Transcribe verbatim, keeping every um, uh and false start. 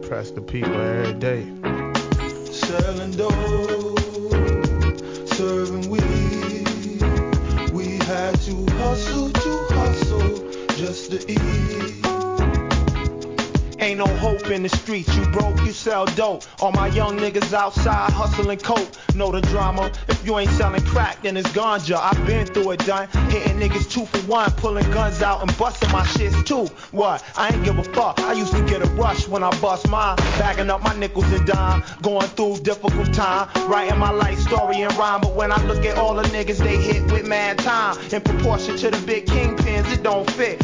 Press the people every day. Selling dope, serving weed. We had to hustle to hustle just to eat. Ain't no hope in the streets, you broke, you sell dope. All my young niggas outside hustling coke. Know the drama, if you ain't selling crack, then it's ganja. I've been through it, done. Hitting niggas two for one, pulling guns out and busting my shits too. What? I ain't give a fuck, I used to get a rush when I bust mine. Bagging up my nickels and dime, going through difficult time. Writing my life story in rhyme, but when I look at all the niggas they hit with mad time. In proportion to the big kingpins, it don't fit.